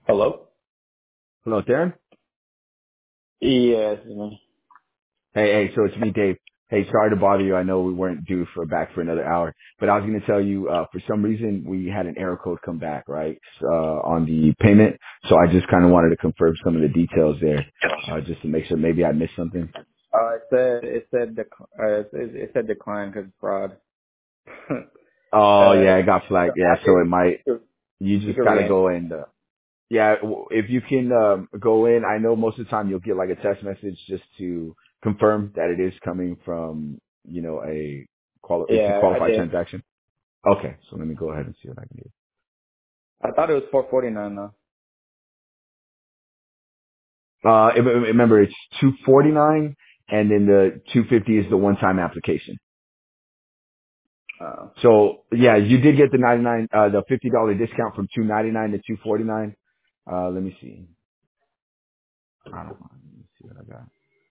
Hello? Hello, Darren. Yes, man. Hey, so it's me, Dave. Hey, sorry to bother you. I know we weren't due for another hour, but I was going to tell you, for some reason we had an error code come back, right, on the payment. So I just kind of wanted to confirm some of the details there, just to make sure maybe I missed something. It said decline because fraud. Oh yeah, it got flagged. Yeah, I so could, it might, you you just could got to re go and, yeah, if you can, go in, I know most of the time you'll get like a text message just to confirm that it is coming from, it's a Yeah, I qualified did. transaction. Okay, so let me go ahead and see what I can do. I thought it was 449 though. Remember, it's 249, and then the 250 is the one-time application. Oh. So yeah, you did get the the $50 discount from 299 to 249. Let me see. Let me see what I got.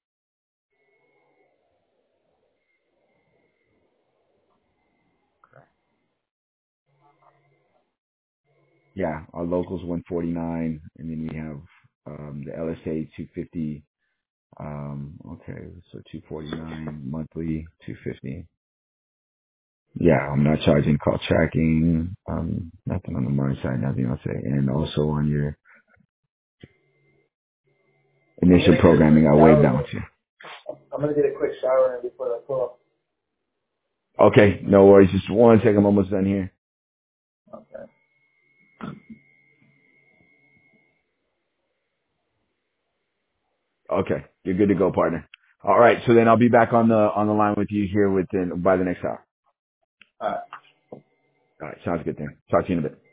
Yeah, our locals 149, and then we have the LSA 250. Okay, so 249 monthly, 250. Yeah, I'm not charging call tracking, nothing on the money side, nothing else. And also on your initial programming, I waived that one too. I'm gonna get a quick shower before I pull up. Okay, no worries. Just one second, I'm almost done here. Okay. Okay, you're good to go, partner. All right, so then I'll be back on the line with you here by the next hour. All right. All right, sounds good then. Talk to you in a bit.